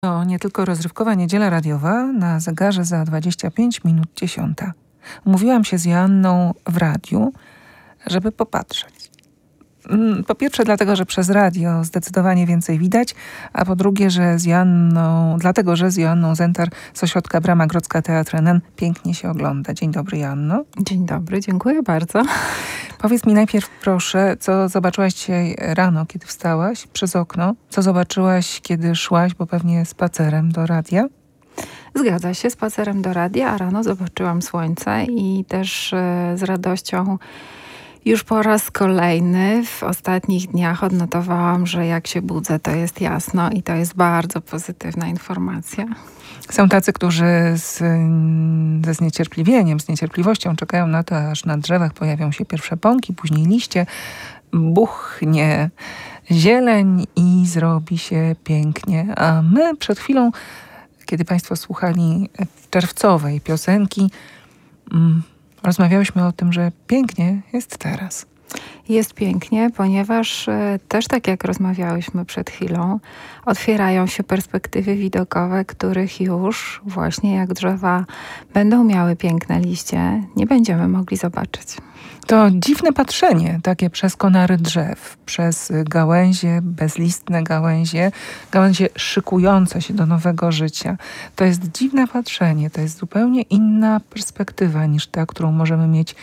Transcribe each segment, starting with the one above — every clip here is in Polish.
To nie tylko rozrywkowa niedziela radiowa, na zegarze za 25 minut 10. Umówiłam się z Joanną w radiu, żeby popatrzeć. Po pierwsze dlatego, że przez radio zdecydowanie więcej widać, a po drugie, dlatego, że z Joanną Zentar z ośrodka Brama Grodzka Teatr NN pięknie się ogląda. Dzień dobry, Joanno. Dzień dobry, dziękuję bardzo. Powiedz mi najpierw proszę, co zobaczyłaś dzisiaj rano, kiedy wstałaś przez okno? Co zobaczyłaś, kiedy szłaś, bo pewnie spacerem do radia? Zgadza się, spacerem do radia, a rano zobaczyłam słońce i też z radością już po raz kolejny w ostatnich dniach odnotowałam, że jak się budzę, to jest jasno i to jest bardzo pozytywna informacja. Są tacy, którzy ze zniecierpliwieniem, z niecierpliwością czekają na to, aż na drzewach pojawią się pierwsze pąki, później liście, buchnie zieleń i zrobi się pięknie. A my przed chwilą, kiedy Państwo słuchali czerwcowej piosenki, rozmawiałyśmy o tym, że pięknie jest teraz. Jest pięknie, ponieważ też tak jak rozmawiałyśmy przed chwilą, otwierają się perspektywy widokowe, których już właśnie jak drzewa będą miały piękne liście, nie będziemy mogli zobaczyć. To dziwne patrzenie, takie przez konary drzew, przez gałęzie, bezlistne gałęzie szykujące się do nowego życia. To jest dziwne patrzenie, to jest zupełnie inna perspektywa niż ta, którą możemy mieć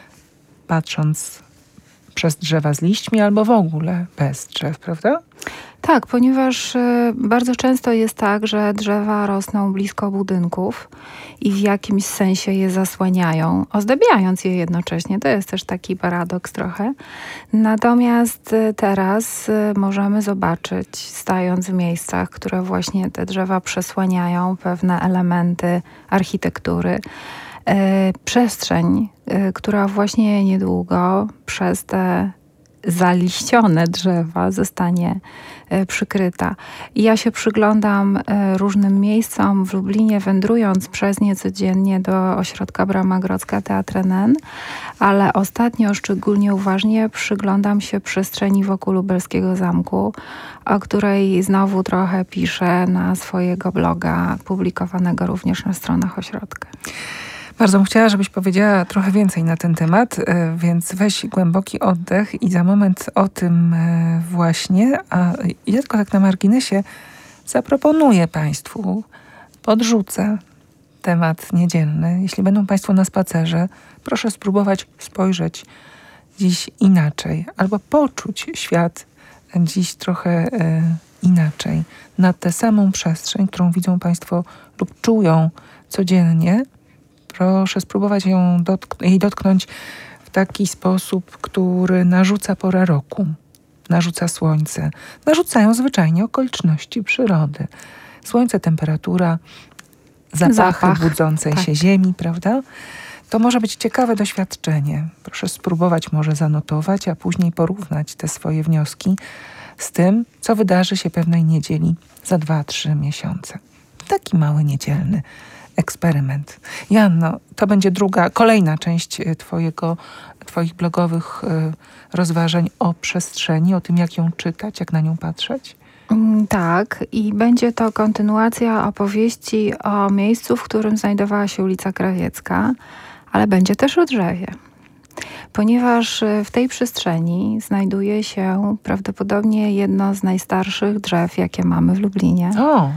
patrząc przez drzewa z liśćmi albo w ogóle bez drzew, prawda? Tak, ponieważ bardzo często jest tak, że drzewa rosną blisko budynków i w jakimś sensie je zasłaniają, ozdabiając je jednocześnie. To jest też taki paradoks trochę. Natomiast teraz możemy zobaczyć, stając w miejscach, które właśnie te drzewa przesłaniają, pewne elementy architektury, przestrzeń, która właśnie niedługo przez te zaliścione drzewa zostanie przykryta. I ja się przyglądam różnym miejscom w Lublinie, wędrując przez nie codziennie do ośrodka Brama Grodzka Teatr NN, ale ostatnio szczególnie uważnie przyglądam się przestrzeni wokół lubelskiego zamku, o której znowu trochę piszę na swojego bloga, publikowanego również na stronach ośrodka. Bardzo bym chciała, żebyś powiedziała trochę więcej na ten temat, więc weź głęboki oddech i za moment o tym właśnie. A ja tylko tak na marginesie zaproponuję Państwu, podrzucę temat niedzielny. Jeśli będą Państwo na spacerze, proszę spróbować spojrzeć dziś inaczej albo poczuć świat dziś trochę inaczej. Na tę samą przestrzeń, którą widzą Państwo lub czują codziennie, proszę spróbować jej dotknąć w taki sposób, który narzuca pora roku, narzuca słońce. Narzucają zwyczajnie okoliczności przyrody. Słońce, temperatura, zapach budzącej się ziemi, prawda? To może być ciekawe doświadczenie. Proszę spróbować może zanotować, a później porównać te swoje wnioski z tym, co wydarzy się pewnej niedzieli za 2-3 miesiące. Taki mały niedzielny eksperyment. Joanno, to będzie kolejna część twoich blogowych rozważań o przestrzeni, o tym, jak ją czytać, jak na nią patrzeć? Tak, i będzie to kontynuacja opowieści o miejscu, w którym znajdowała się ulica Krawiecka, ale będzie też o drzewie. Ponieważ w tej przestrzeni znajduje się prawdopodobnie jedno z najstarszych drzew, jakie mamy w Lublinie.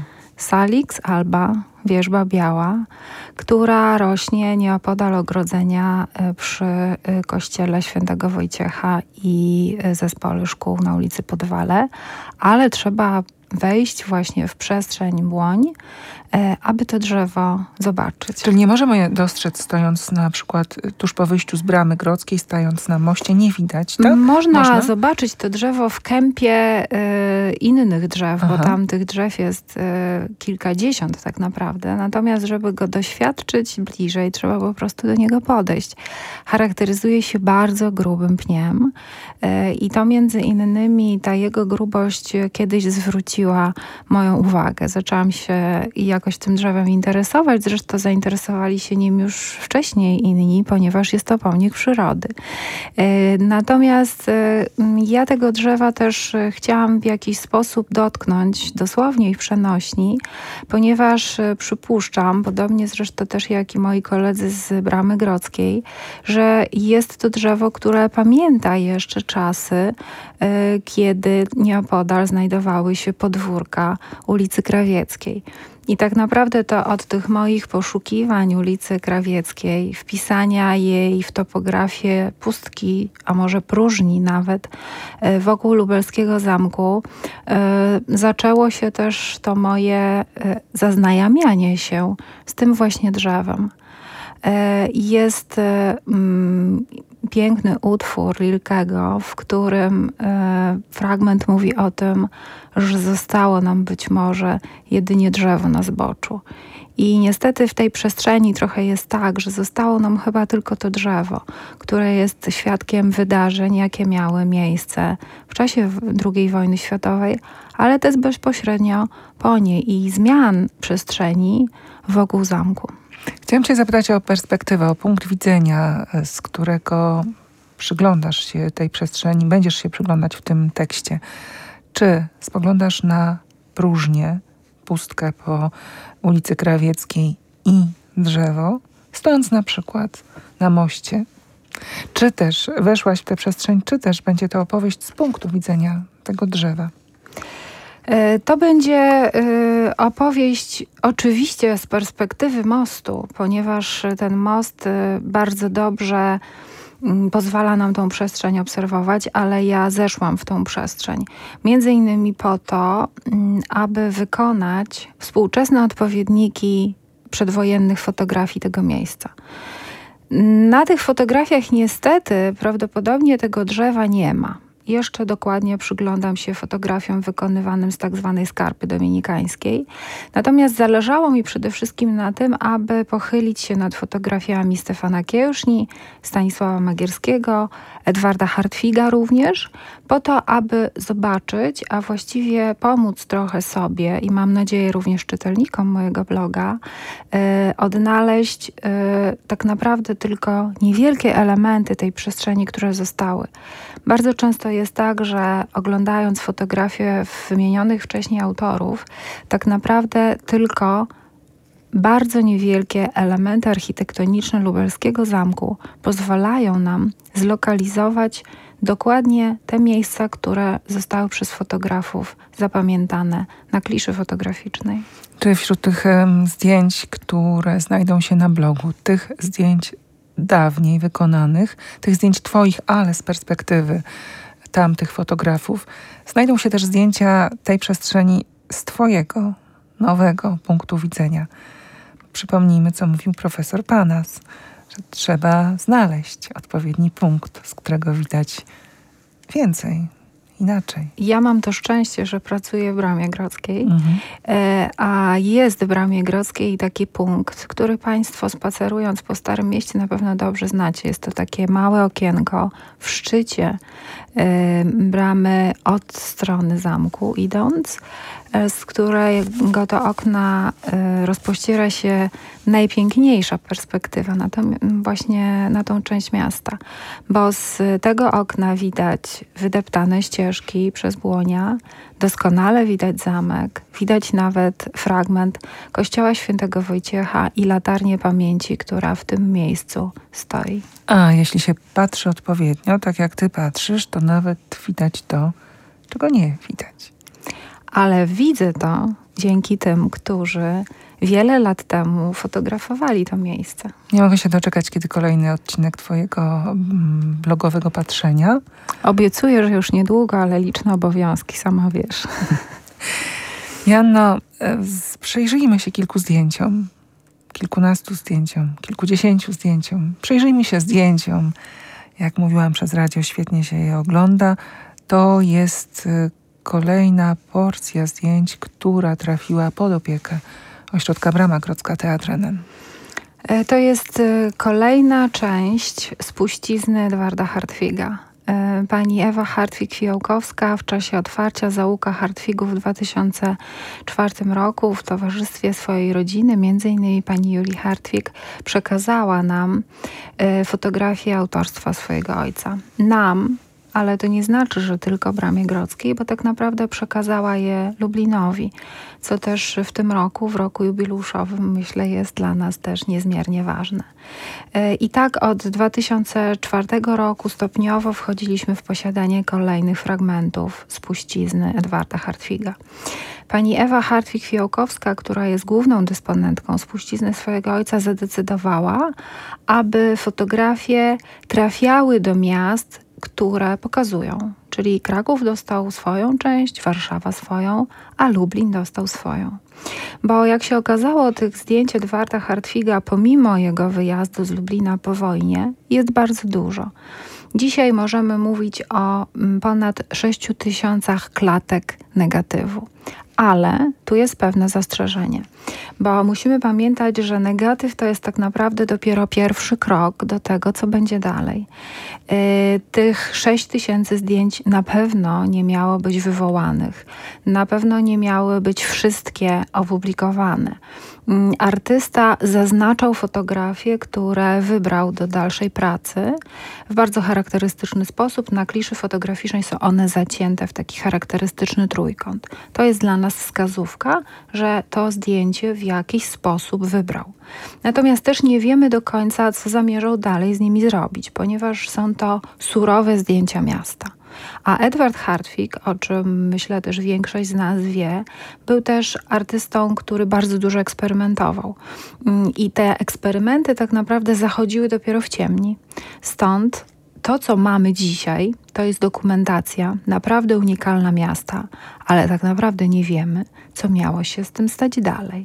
Salix alba, wierzba biała, która rośnie nieopodal ogrodzenia przy kościele Świętego Wojciecha i zespole szkół na ulicy Podwale, ale trzeba wejść właśnie w przestrzeń Błoń, aby to drzewo zobaczyć. Czyli nie możemy je dostrzec stojąc na przykład tuż po wyjściu z Bramy Grodzkiej, stając na moście, nie widać, tak? Można zobaczyć to drzewo w kępie innych drzew, bo tam tych drzew jest kilkadziesiąt tak naprawdę. Natomiast, żeby go doświadczyć bliżej, trzeba po prostu do niego podejść. Charakteryzuje się bardzo grubym pniem i to między innymi ta jego grubość kiedyś zwróciła zwróciła moją uwagę. Zaczęłam się jakoś tym drzewem interesować. Zresztą zainteresowali się nim już wcześniej inni, ponieważ jest to pomnik przyrody. Natomiast ja tego drzewa też chciałam w jakiś sposób dotknąć, dosłownie i w przenośni, ponieważ przypuszczam, podobnie zresztą też jak i moi koledzy z Bramy Grodzkiej, że jest to drzewo, które pamięta jeszcze czasy, kiedy nieopodal znajdowały się podwórka ulicy Krawieckiej. I tak naprawdę to od tych moich poszukiwań ulicy Krawieckiej, wpisania jej w topografię pustki, a może próżni nawet, wokół lubelskiego zamku, zaczęło się też to moje zaznajamianie się z tym właśnie drzewem. Jest piękny utwór Rilkego, w którym fragment mówi o tym, że zostało nam być może jedynie drzewo na zboczu. I niestety w tej przestrzeni trochę jest tak, że zostało nam chyba tylko to drzewo, które jest świadkiem wydarzeń, jakie miały miejsce w czasie II wojny światowej, ale też bezpośrednio po niej i zmian przestrzeni wokół zamku. Chciałam cię zapytać o perspektywę, o punkt widzenia, z którego przyglądasz się tej przestrzeni, będziesz się przyglądać w tym tekście. Czy spoglądasz na próżnię, pustkę po ulicy Krawieckiej i drzewo, stojąc na przykład na moście? Czy też weszłaś w tę przestrzeń, czy też będzie to opowieść z punktu widzenia tego drzewa? To będzie opowieść oczywiście z perspektywy mostu, ponieważ ten most bardzo dobrze pozwala nam tą przestrzeń obserwować, ale ja zeszłam w tą przestrzeń. Między innymi po to, aby wykonać współczesne odpowiedniki przedwojennych fotografii tego miejsca. Na tych fotografiach niestety prawdopodobnie tego drzewa nie ma. Jeszcze dokładnie przyglądam się fotografiom wykonywanym z tak zwanej skarpy dominikańskiej. Natomiast zależało mi przede wszystkim na tym, aby pochylić się nad fotografiami Stefana Kiełszni, Stanisława Magierskiego, Edwarda Hartwiga również, po to, aby zobaczyć, a właściwie pomóc trochę sobie i mam nadzieję również czytelnikom mojego bloga, odnaleźć tak naprawdę tylko niewielkie elementy tej przestrzeni, które zostały. Bardzo często jest tak, że oglądając fotografie wymienionych wcześniej autorów, tak naprawdę tylko bardzo niewielkie elementy architektoniczne lubelskiego zamku pozwalają nam zlokalizować dokładnie te miejsca, które zostały przez fotografów zapamiętane na kliszy fotograficznej. Czy wśród tych zdjęć, które znajdą się na blogu, tych zdjęć dawniej wykonanych, tych zdjęć twoich, ale z perspektywy tamtych fotografów, znajdą się też zdjęcia tej przestrzeni z twojego nowego punktu widzenia? Przypomnijmy, co mówił profesor Panas, że trzeba znaleźć odpowiedni punkt, z którego widać więcej, inaczej. Ja mam to szczęście, że pracuję w Bramie Grodzkiej, a jest w Bramie Grodzkiej taki punkt, który państwo spacerując po Starym Mieście na pewno dobrze znacie. Jest to takie małe okienko w szczycie bramy od strony zamku idąc, z którego to okna rozpościera się najpiękniejsza perspektywa właśnie na tą część miasta. Bo z tego okna widać wydeptane ścieżki przez Błonia, doskonale widać zamek, widać nawet fragment kościoła świętego Wojciecha i latarnię pamięci, która w tym miejscu stoi. A jeśli się patrzy odpowiednio, tak jak ty patrzysz, to nawet widać to, czego nie widać. Ale widzę to dzięki tym, którzy wiele lat temu fotografowali to miejsce. Nie mogę się doczekać, kiedy kolejny odcinek twojego blogowego patrzenia. Obiecuję, że już niedługo, ale liczne obowiązki, sama wiesz. Joanno, przyjrzyjmy się kilku zdjęciom, kilkunastu zdjęciom, kilkudziesięciu zdjęciom. Przyjrzyjmy się zdjęciom. Jak mówiłam, przez radio świetnie się je ogląda. To jest kolejna porcja zdjęć, która trafiła pod opiekę Ośrodka Brama Grodzka Teatr NN. To jest kolejna część spuścizny Edwarda Hartwiga. pani Ewa Hartwig-Fiołkowska w czasie otwarcia Zaułka Hartwigów w 2004 roku w towarzystwie swojej rodziny, między innymi pani Julii Hartwig, przekazała nam fotografię autorstwa swojego ojca. Nam, ale to nie znaczy, że tylko Bramie Grodzkiej, bo tak naprawdę przekazała je Lublinowi, co też w tym roku, w roku jubileuszowym, myślę, jest dla nas też niezmiernie ważne. I tak od 2004 roku stopniowo wchodziliśmy w posiadanie kolejnych fragmentów spuścizny Edwarda Hartwiga. Pani Ewa Hartwig-Fiołkowska, która jest główną dysponentką spuścizny swojego ojca, zadecydowała, aby fotografie trafiały do miast, które pokazują. Czyli Kraków dostał swoją część, Warszawa swoją, a Lublin dostał swoją. Bo jak się okazało, tych zdjęć Edwarda Hartwiga, pomimo jego wyjazdu z Lublina po wojnie, jest bardzo dużo. Dzisiaj możemy mówić o ponad 6 000 klatek negatywu. Ale tu jest pewne zastrzeżenie, bo musimy pamiętać, że negatyw to jest tak naprawdę dopiero pierwszy krok do tego, co będzie dalej. Tych 6 000 zdjęć na pewno nie miało być wywołanych. Na pewno nie miały być wszystkie opublikowane. Artysta zaznaczał fotografie, które wybrał do dalszej pracy w bardzo charakterystyczny sposób. Na kliszy fotograficznej są one zacięte w taki charakterystyczny trójkąt. To jest dla nas wskazówka, że to zdjęcie w jakiś sposób wybrał. Natomiast też nie wiemy do końca, co zamierzał dalej z nimi zrobić, ponieważ są to surowe zdjęcia miasta. A Edward Hartwig, o czym myślę też większość z nas wie, był też artystą, który bardzo dużo eksperymentował. I te eksperymenty tak naprawdę zachodziły dopiero w ciemni. Stąd to, co mamy dzisiaj, to jest dokumentacja naprawdę unikalna miasta, ale tak naprawdę nie wiemy, co miało się z tym stać dalej.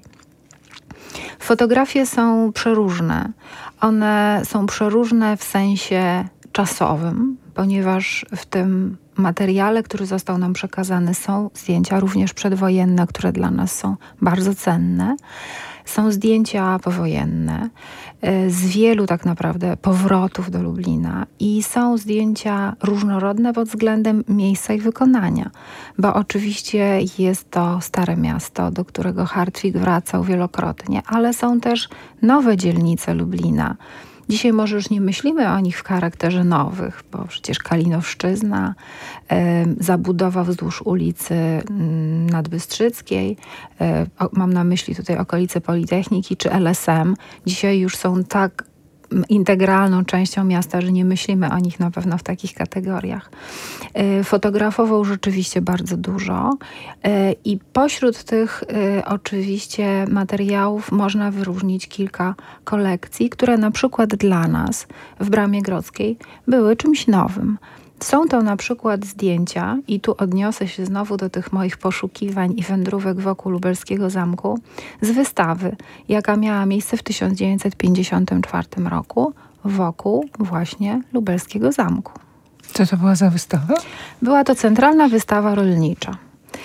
Fotografie są przeróżne. One są przeróżne w sensie czasowym, ponieważ w tym materiale, który został nam przekazany, są zdjęcia również przedwojenne, które dla nas są bardzo cenne. Są zdjęcia powojenne z wielu tak naprawdę powrotów do Lublina i są zdjęcia różnorodne pod względem miejsca ich wykonania, bo oczywiście jest to stare miasto, do którego Hartwig wracał wielokrotnie, ale są też nowe dzielnice Lublina. Dzisiaj może już nie myślimy o nich w charakterze nowych, bo przecież Kalinowszczyzna, zabudowa wzdłuż ulicy Nadbystrzyckiej, mam na myśli tutaj okolice Politechniki czy LSM, dzisiaj już są tak integralną częścią miasta, że nie myślimy o nich na pewno w takich kategoriach. Fotografował rzeczywiście bardzo dużo i pośród tych oczywiście materiałów można wyróżnić kilka kolekcji, które na przykład dla nas w Bramie Grodzkiej były czymś nowym. Są to na przykład zdjęcia, i tu odniosę się znowu do tych moich poszukiwań i wędrówek wokół lubelskiego zamku, z wystawy, jaka miała miejsce w 1954 roku wokół właśnie lubelskiego zamku. Co to była za wystawa? Była to centralna wystawa rolnicza.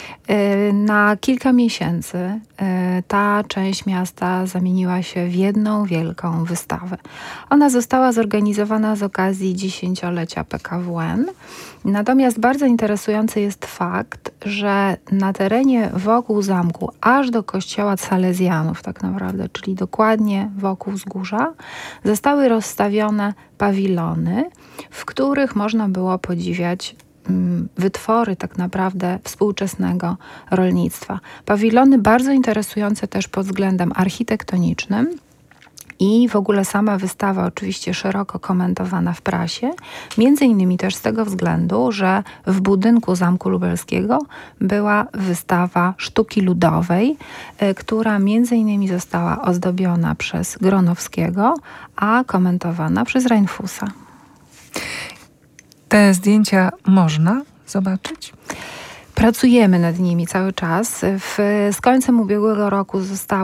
Na kilka miesięcy ta część miasta zamieniła się w jedną wielką wystawę. Ona została zorganizowana z okazji 10-lecia PKWN. Natomiast bardzo interesujący jest fakt, że na terenie wokół zamku, aż do kościoła Salezjanów tak naprawdę, czyli dokładnie wokół wzgórza, zostały rozstawione pawilony, w których można było podziwiać wytwory tak naprawdę współczesnego rolnictwa. Pawilony bardzo interesujące też pod względem architektonicznym i w ogóle sama wystawa oczywiście szeroko komentowana w prasie, między innymi też z tego względu, że w budynku Zamku Lubelskiego była wystawa sztuki ludowej, która między innymi została ozdobiona przez Gronowskiego, a komentowana przez Reinfusa. Te zdjęcia można zobaczyć? Pracujemy nad nimi cały czas. Z końcem ubiegłego roku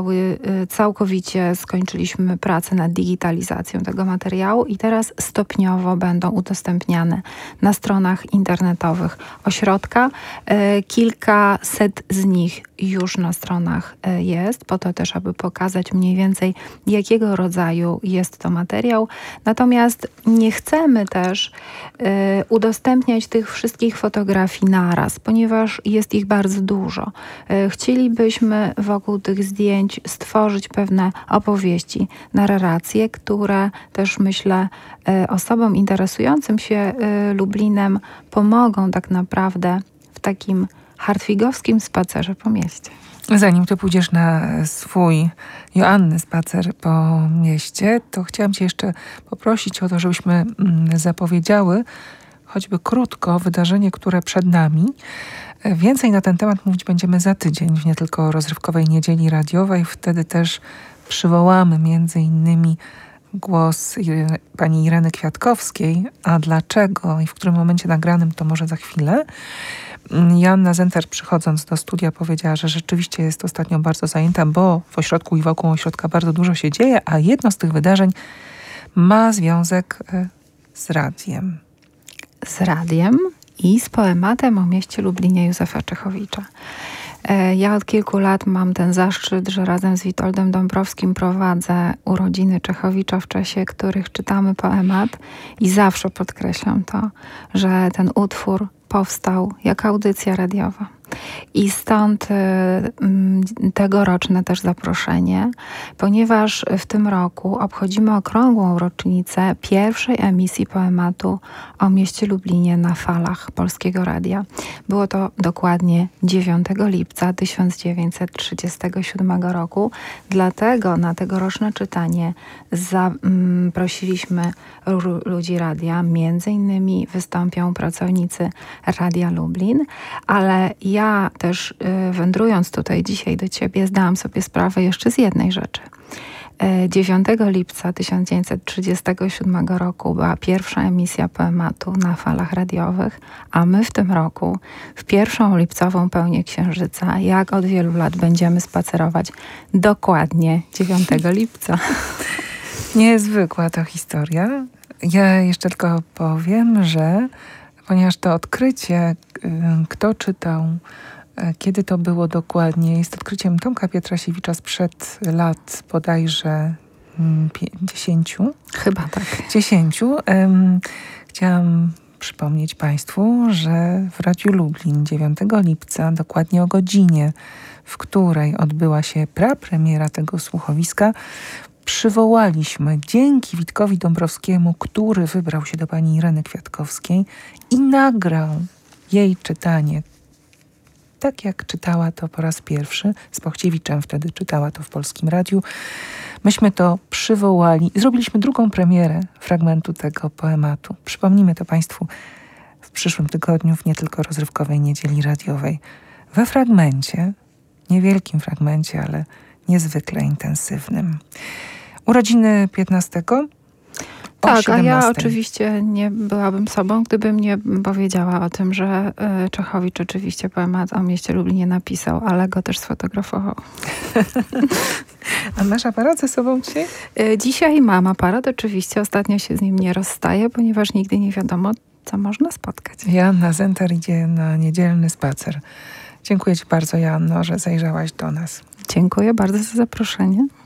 skończyliśmy pracę nad digitalizacją tego materiału i teraz stopniowo będą udostępniane na stronach internetowych ośrodka. Kilkaset z nich już na stronach jest, po to też, aby pokazać mniej więcej, jakiego rodzaju jest to materiał. Natomiast nie chcemy też udostępniać tych wszystkich fotografii naraz, ponieważ jest ich bardzo dużo. Chcielibyśmy wokół tych zdjęć stworzyć pewne opowieści, narracje, które też, myślę, osobom interesującym się Lublinem pomogą tak naprawdę w takim hartwigowskim spacerze po mieście. Zanim ty pójdziesz na swój Joanny spacer po mieście, to chciałam cię jeszcze poprosić o to, żebyśmy zapowiedziały choćby krótko wydarzenie, które przed nami. Więcej na ten temat mówić będziemy za tydzień w Nie Tylko Rozrywkowej Niedzieli Radiowej. Wtedy też przywołamy między innymi głos pani Ireny Kwiatkowskiej. A dlaczego i w którym momencie nagranym, to może za chwilę. Joanna Zenter, przychodząc do studia, powiedziała, że rzeczywiście jest ostatnio bardzo zajęta, bo w ośrodku i wokół ośrodka bardzo dużo się dzieje, a jedno z tych wydarzeń ma związek z radiem. Z radiem i z poematem o mieście Lublinie Józefa Czechowicza. Ja od kilku lat mam ten zaszczyt, że razem z Witoldem Dąbrowskim prowadzę urodziny Czechowicza, w czasie których czytamy poemat i zawsze podkreślam to, że ten utwór powstał jako audycja radiowa. I stąd tegoroczne też zaproszenie, ponieważ w tym roku obchodzimy okrągłą rocznicę pierwszej emisji poematu o mieście Lublinie na falach Polskiego Radia. Było to dokładnie 9 lipca 1937 roku. Dlatego na tegoroczne czytanie zaprosiliśmy ludzi radia. Między innymi wystąpią pracownicy Radia Lublin, ale ja też wędrując tutaj dzisiaj do ciebie zdałam sobie sprawę jeszcze z jednej rzeczy. 9 lipca 1937 roku była pierwsza emisja poematu na falach radiowych, a my w tym roku w pierwszą lipcową pełnię księżyca, jak od wielu lat będziemy spacerować dokładnie 9 lipca. Niezwykła to historia. Ja jeszcze tylko powiem, że ponieważ to odkrycie, kto czytał, kiedy to było dokładnie, jest odkryciem Tomka Pietrasiewicza sprzed lat bodajże 10. Chyba tak. 10. Chciałam przypomnieć Państwu, że w Radiu Lublin 9 lipca, dokładnie o godzinie, w której odbyła się prapremiera tego słuchowiska, przywołaliśmy dzięki Witkowi Dąbrowskiemu, który wybrał się do pani Ireny Kwiatkowskiej i nagrał jej czytanie. Tak jak czytała to po raz pierwszy, z Pochciewiczem wtedy czytała to w Polskim Radiu. Myśmy to przywołali i zrobiliśmy drugą premierę fragmentu tego poematu. Przypomnimy to Państwu w przyszłym tygodniu w Nie Tylko Rozrywkowej Niedzieli Radiowej. We fragmencie, niewielkim fragmencie, ale niezwykle intensywnym. Urodziny 15. Tak, 17. a ja oczywiście nie byłabym sobą, gdybym nie powiedziała o tym, że Czechowicz oczywiście poemat o mieście Lublinie napisał, ale go też sfotografował. A masz aparat ze sobą dzisiaj? Dzisiaj mam aparat, oczywiście. Ostatnio się z nim nie rozstaję, ponieważ nigdy nie wiadomo, co można spotkać. Joanna Zenter idzie na niedzielny spacer. Dziękuję ci bardzo, Joanno, że zajrzałaś do nas. Dziękuję bardzo za zaproszenie.